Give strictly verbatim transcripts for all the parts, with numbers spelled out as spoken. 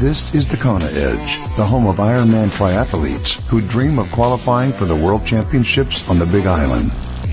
This is the Kona Edge, the home of Ironman triathletes who dream of qualifying for the World Championships on the Big Island.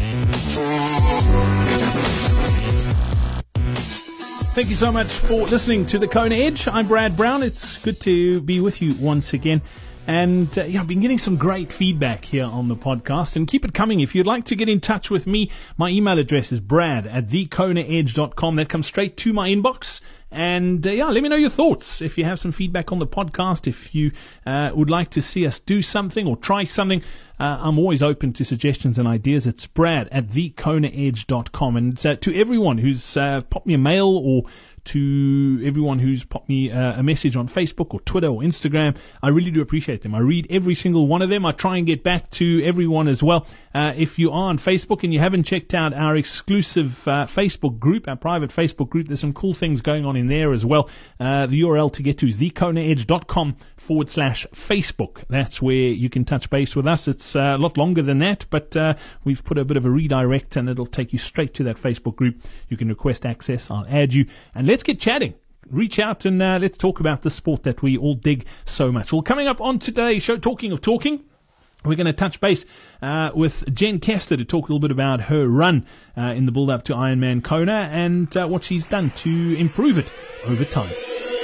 Thank you so much for listening to the Kona Edge. I'm Brad Brown. It's good to be with you once again. And uh, yeah, I've been getting some great feedback here on the podcast, and keep it coming. If you'd like to get in touch with me, my email address is brad at the kona edge dot com. That comes straight to my inbox. And uh, yeah, let me know your thoughts. If you have some feedback on the podcast, if you uh, would like to see us do something or try something, uh, I'm always open to suggestions and ideas. It's brad at the kona edge dot com. And uh, to everyone who's uh, popped me a mail, or to everyone who's popped me uh, a message on Facebook or Twitter or Instagram, I really do appreciate them. I read every single one of them. I try and get back to everyone as well. Uh, if you are on Facebook and you haven't checked out our exclusive uh, Facebook group, our private Facebook group, there's some cool things going on in there as well. Uh, the U R L to get to is the kona edge dot com forward slash Facebook. That's where you can touch base with us. It's uh, a lot longer than that, but uh, we've put a bit of a redirect and it'll take you straight to that Facebook group. You can request access. I'll add you, and let's get chatting. Reach out and uh, let's talk about the sport that we all dig so much. Well, coming up on today's show, talking of talking, we're going to touch base uh, with Jen Kester to talk a little bit about her run uh, in the build-up to Ironman Kona and uh, what she's done to improve it over time.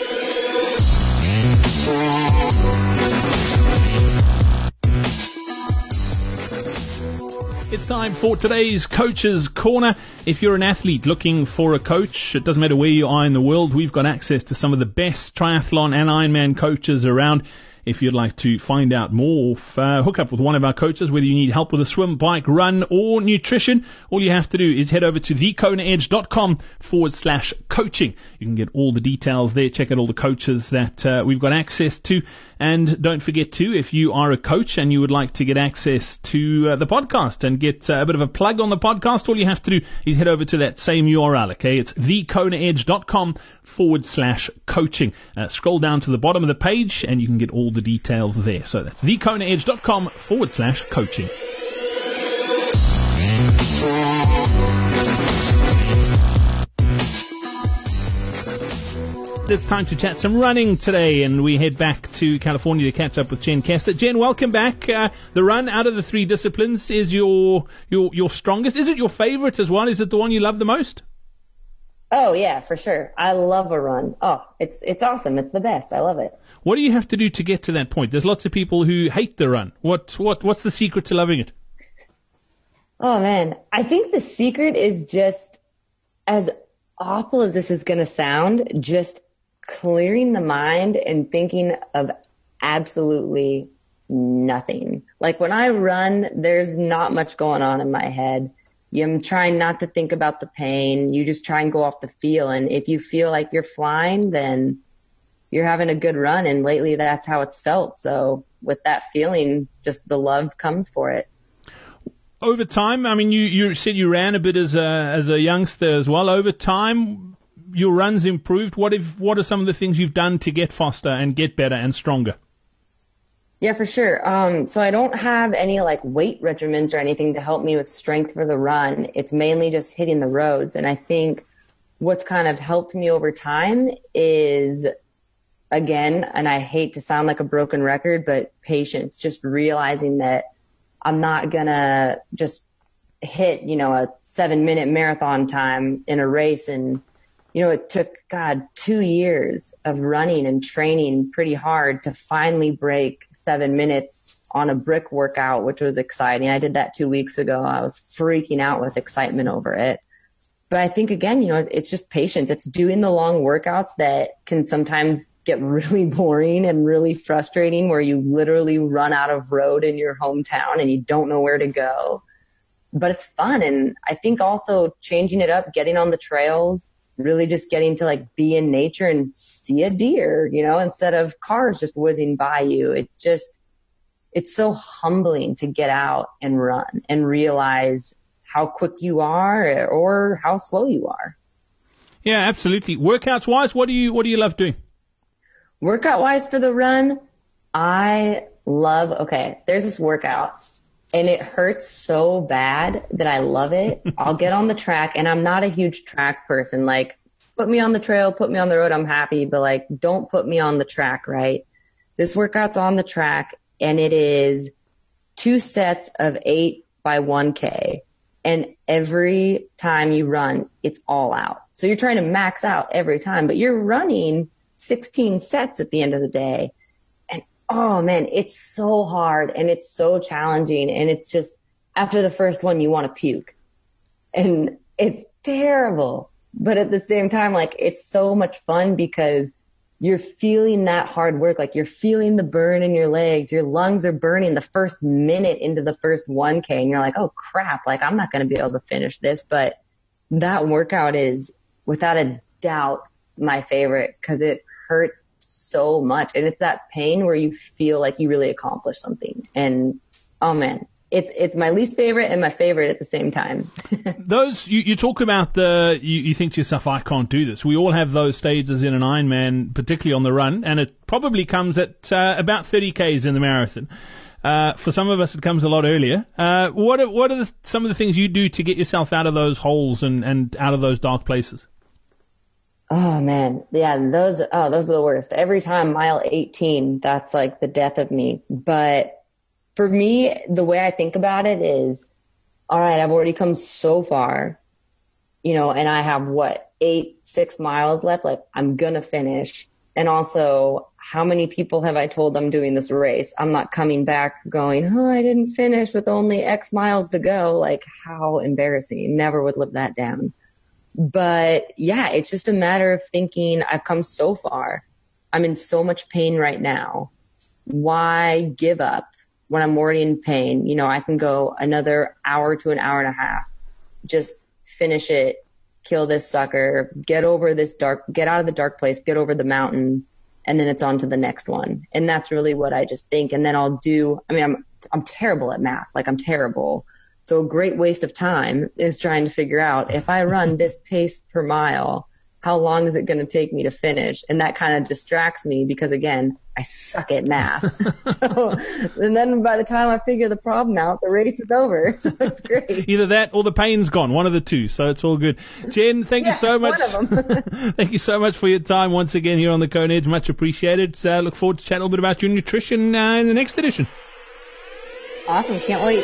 It's time for today's Coach's Corner. If you're an athlete looking for a coach, it doesn't matter where you are in the world, we've got access to some of the best triathlon and Ironman coaches around. If you'd like to find out more, uh, hook up with one of our coaches, whether you need help with a swim, bike, run, or nutrition, all you have to do is head over to the kona edge dot com forward slash coaching. You can get all the details there, check out all the coaches that uh, we've got access to. And don't forget too, if you are a coach and you would like to get access to uh, the podcast and get uh, a bit of a plug on the podcast, all you have to do is head over to that same U R L, okay? It's the kona edge dot com forward slash coaching. Uh, scroll down to the bottom of the page and you can get all the details there. So that's the kona edge dot com forward slash coaching. It's time to chat some running today, and we head back to California to catch up with Jen Kester. Jen, welcome back. Uh, the run out of the three disciplines is your your your strongest. Is it your favorite as well? Is it the one you love the most? Oh yeah, for sure. I love a run. Oh, it's it's awesome. It's the best. I love it. What do you have to do to get to that point? There's lots of people who hate the run. What what what's the secret to loving it? Oh man, I think the secret is just, as awful as this is going to sound, just clearing the mind and thinking of absolutely nothing. Like when I run, there's not much going on in my head. I'm trying not to think about the pain. You just try and go off the feel. And if you feel like you're flying, then you're having a good run. And lately that's how it's felt. So with that feeling, just the love comes for it. Over time, I mean, you, you said you ran a bit as a, as a youngster as well. Over time, your run's improved. What if, what are some of the things you've done to get faster and get better and stronger? Yeah, for sure. Um, so I don't have any like weight regimens or anything to help me with strength for the run. It's mainly just hitting the roads. And I think what's kind of helped me over time is, again, and I hate to sound like a broken record, but patience, just realizing that I'm not gonna just hit, you know, a seven minute marathon time in a race. And, you know, it took, God, two years of running and training pretty hard to finally break seven minutes on a brick workout, which was exciting. I did that two weeks ago. I was freaking out with excitement over it. But I think, again, you know, it's just patience. It's doing the long workouts that can sometimes get really boring and really frustrating, where you literally run out of road in your hometown and you don't know where to go. But it's fun. And I think also changing it up, getting on the trails, really just getting to like be in nature and see a deer, you know, instead of cars just whizzing by you. It just, it's so humbling to get out and run and realize how quick you are or how slow you are. Yeah, absolutely. Workouts wise, what do you, what do you love doing? Workout wise for the run, I love, okay, there's this workout and it hurts so bad that I love it. I'll get on the track, and I'm not a huge track person. Like, put me on the trail, put me on the road, I'm happy, but like, don't put me on the track, right? This workout's on the track, and it is two sets of eight by one K. And every time you run, it's all out. So you're trying to max out every time, but you're running sixteen sets at the end of the day. And oh man, it's so hard and it's so challenging. And it's just, after the first one, you want to puke. And it's terrible. But at the same time, like, it's so much fun because you're feeling that hard work. Like, you're feeling the burn in your legs. Your lungs are burning the first minute into the first one K. And you're like, oh crap, like, I'm not going to be able to finish this. But that workout is without a doubt my favorite because it hurts so much. And it's that pain where you feel like you really accomplished something. And oh man, it's, it's my least favorite and my favorite at the same time. Those, you, you talk about the, you, you think to yourself, I can't do this. We all have those stages in an Ironman, particularly on the run, and it probably comes at uh, about thirty Ks in the marathon. Uh, for some of us, it comes a lot earlier. Uh, what are, what are the, some of the things you do to get yourself out of those holes and, and out of those dark places? Oh man. Yeah. Those, oh, those are the worst. Every time mile eighteen, that's like the death of me. But for me, the way I think about it is, all right, I've already come so far, you know, and I have what, eight, six miles left. Like, I'm going to finish. And also, how many people have I told I'm doing this race? I'm not coming back going, oh, I didn't finish with only X miles to go. Like, how embarrassing. Never would live that down. But yeah, it's just a matter of thinking, I've come so far. I'm in so much pain right now. Why give up when I'm already in pain? You know, I can go another hour to an hour and a half. Just finish it, kill this sucker, get over this dark, get out of the dark place, get over the mountain, and then it's on to the next one. And that's really what I just think. And then I'll do, I mean, I'm, I'm terrible at math. Like, I'm terrible. So a great waste of time is trying to figure out, if I run this pace per mile, how long is it going to take me to finish? And that kind of distracts me because, again, I suck at math. So, and then by the time I figure the problem out, the race is over. So it's great. Either that or the pain's gone, one of the two. So it's all good. Jen, thank yeah, you so much. One of them. Thank you so much for your time once again here on the Kona Edge. Much appreciated. Uh, look forward to chatting a little bit about your nutrition uh, in the next edition. Awesome. Can't wait.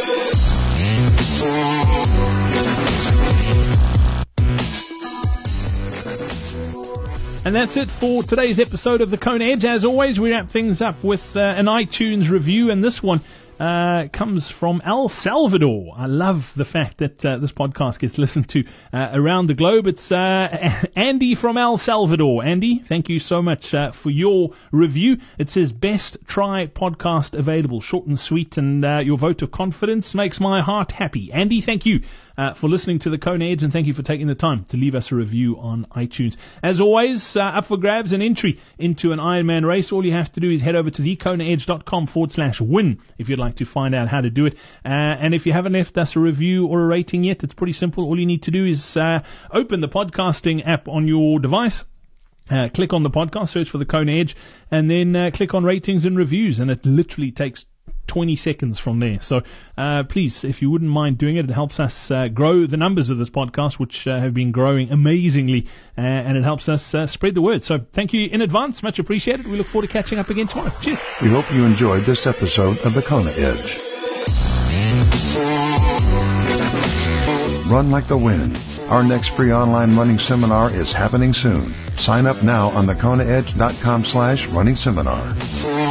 And that's it for today's episode of the Kona Edge. As always, we wrap things up with uh, an iTunes review, and this one uh, comes from El Salvador. I love the fact that uh, this podcast gets listened to uh, around the globe. It's uh, Andy from El Salvador. Andy, thank you so much uh, for your review. It says, best try podcast available. Short and sweet, and uh, your vote of confidence makes my heart happy. Andy, thank you Uh, for listening to the Kona Edge, and thank you for taking the time to leave us a review on iTunes. As always, uh, up for grabs an entry into an Ironman race. All you have to do is head over to thekonaedge.com forward slash win if you'd like to find out how to do it. Uh, and if you haven't left us a review or a rating yet, it's pretty simple. All you need to do is uh, open the podcasting app on your device. Uh, click on the podcast, search for the Kona Edge, and then uh, click on ratings and reviews, and it literally takes twenty seconds from there. So uh, please, if you wouldn't mind doing it, it helps us uh, grow the numbers of this podcast, which uh, have been growing amazingly, uh, and it helps us uh, spread the word. So thank you in advance. Much appreciated. We look forward to catching up again tomorrow. Cheers. We hope you enjoyed this episode of the Kona Edge. Run like the wind. Our next free online running seminar is happening soon. Sign up now on thekonaedge.com slash running seminar.